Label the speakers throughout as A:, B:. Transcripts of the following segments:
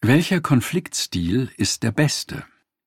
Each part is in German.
A: Welcher Konfliktstil ist der beste?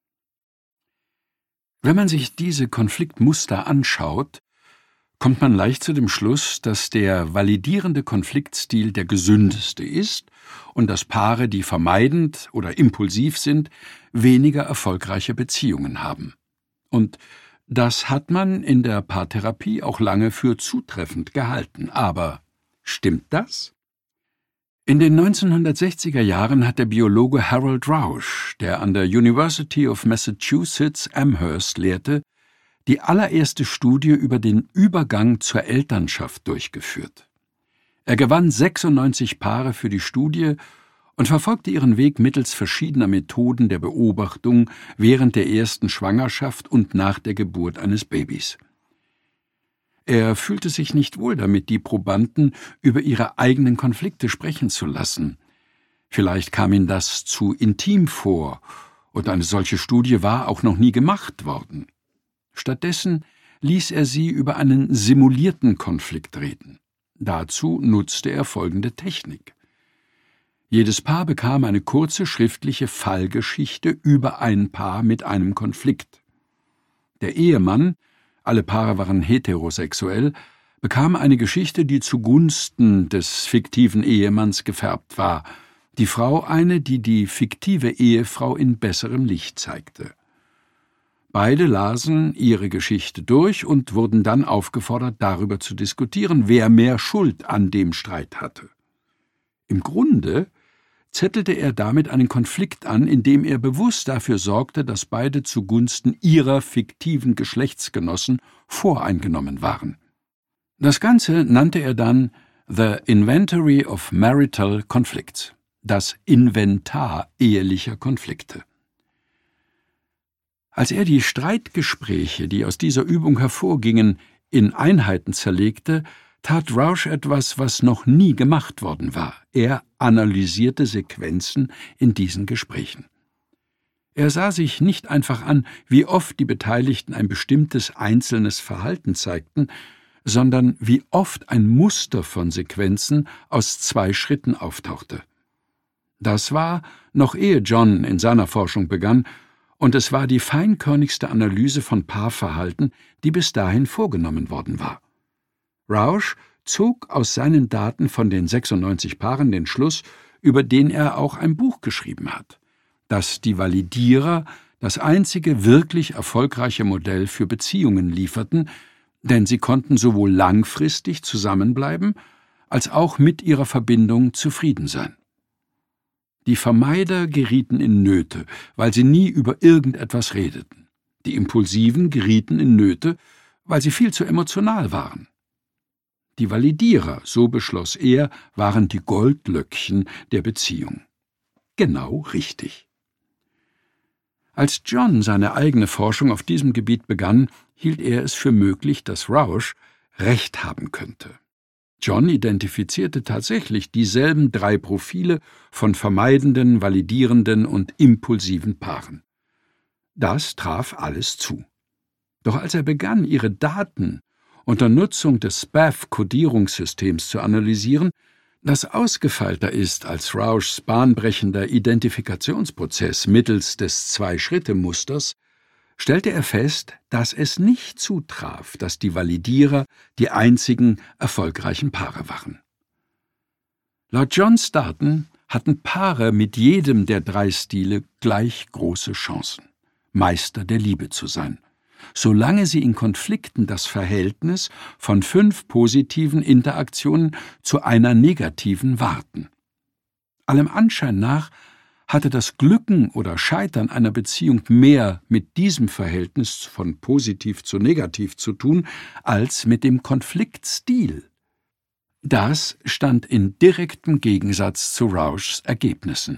A: Wenn man sich diese Konfliktmuster anschaut, kommt man leicht zu dem Schluss, dass der validierende Konfliktstil der gesündeste ist und dass Paare, die vermeidend oder impulsiv sind, weniger erfolgreiche Beziehungen haben. Und das hat man in der Paartherapie auch lange für zutreffend gehalten. Aber stimmt das? In den 1960er Jahren hat der Biologe Harold Rausch, der an der University of Massachusetts Amherst lehrte, die allererste Studie über den Übergang zur Elternschaft durchgeführt. Er gewann 96 Paare für die Studie und verfolgte ihren Weg mittels verschiedener Methoden der Beobachtung während der ersten Schwangerschaft und nach der Geburt eines Babys. Er fühlte sich nicht wohl damit, die Probanden über ihre eigenen Konflikte sprechen zu lassen. Vielleicht kam ihm das zu intim vor, und eine solche Studie war auch noch nie gemacht worden. Stattdessen ließ er sie über einen simulierten Konflikt reden. Dazu nutzte er folgende Technik. Jedes Paar bekam eine kurze schriftliche Fallgeschichte über ein Paar mit einem Konflikt. Der Ehemann, alle Paare waren heterosexuell, bekam eine Geschichte, die zugunsten des fiktiven Ehemanns gefärbt war, die Frau eine, die die fiktive Ehefrau in besserem Licht zeigte. Beide lasen ihre Geschichte durch und wurden dann aufgefordert, darüber zu diskutieren, wer mehr Schuld an dem Streit hatte. Im Grunde zettelte er damit einen Konflikt an, indem er bewusst dafür sorgte, dass beide zugunsten ihrer fiktiven Geschlechtsgenossen voreingenommen waren. Das Ganze nannte er dann The Inventory of Marital Conflicts, das Inventar ehelicher Konflikte. Als er die Streitgespräche, die aus dieser Übung hervorgingen, in Einheiten zerlegte, tat Rausch etwas, was noch nie gemacht worden war. Er analysierte Sequenzen in diesen Gesprächen. Er sah sich nicht einfach an, wie oft die Beteiligten ein bestimmtes einzelnes Verhalten zeigten, sondern wie oft ein Muster von Sequenzen aus 2 Schritten auftauchte. Das war, noch ehe John in seiner Forschung begann, und es war die feinkörnigste Analyse von Paarverhalten, die bis dahin vorgenommen worden war. Rausch zog aus seinen Daten von den 96 Paaren den Schluss, über den er auch ein Buch geschrieben hat, dass die Validierer das einzige wirklich erfolgreiche Modell für Beziehungen lieferten, denn sie konnten sowohl langfristig zusammenbleiben, als auch mit ihrer Verbindung zufrieden sein. Die Vermeider gerieten in Nöte, weil sie nie über irgendetwas redeten. Die Impulsiven gerieten in Nöte, weil sie viel zu emotional waren. Die Validierer, so beschloss er, waren die Goldlöckchen der Beziehung. Genau richtig. Als John seine eigene Forschung auf diesem Gebiet begann, hielt er es für möglich, dass Rausch Recht haben könnte. John identifizierte tatsächlich dieselben 3 Profile von vermeidenden, validierenden und impulsiven Paaren. Das traf alles zu. Doch als er begann, ihre Daten unter Nutzung des SPAF-Kodierungssystems zu analysieren, das ausgefeilter ist als Rauschs bahnbrechender Identifikationsprozess mittels des 2-Schritte-Musters, stellte er fest, dass es nicht zutraf, dass die Validierer die einzigen erfolgreichen Paare waren. Laut Johns Daten hatten Paare mit jedem der 3 Stile gleich große Chancen, Meister der Liebe zu sein, solange sie in Konflikten das Verhältnis von 5 positiven Interaktionen zu einer negativen wahrten. Allem Anschein nach hatte das Glücken oder Scheitern einer Beziehung mehr mit diesem Verhältnis von positiv zu negativ zu tun, als mit dem Konfliktstil. Das stand in direktem Gegensatz zu Rauschs Ergebnissen.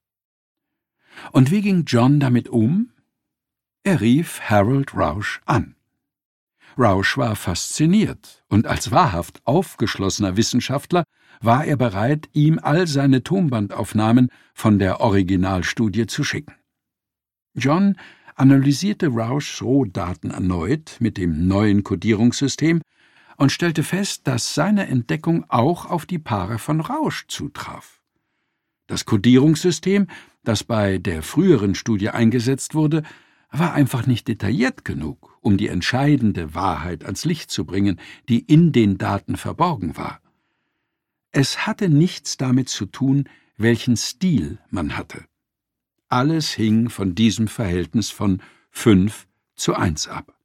A: Und wie ging John damit um? Er rief Harold Rausch an. Rausch war fasziniert, und als wahrhaft aufgeschlossener Wissenschaftler war er bereit, ihm all seine Tonbandaufnahmen von der Originalstudie zu schicken. John analysierte Rauschs Rohdaten erneut mit dem neuen Kodierungssystem und stellte fest, dass seine Entdeckung auch auf die Paare von Rausch zutraf. Das Kodierungssystem, das bei der früheren Studie eingesetzt wurde, war einfach nicht detailliert genug, um die entscheidende Wahrheit ans Licht zu bringen, die in den Daten verborgen war. Es hatte nichts damit zu tun, welchen Stil man hatte. Alles hing von diesem Verhältnis von 5:1 ab.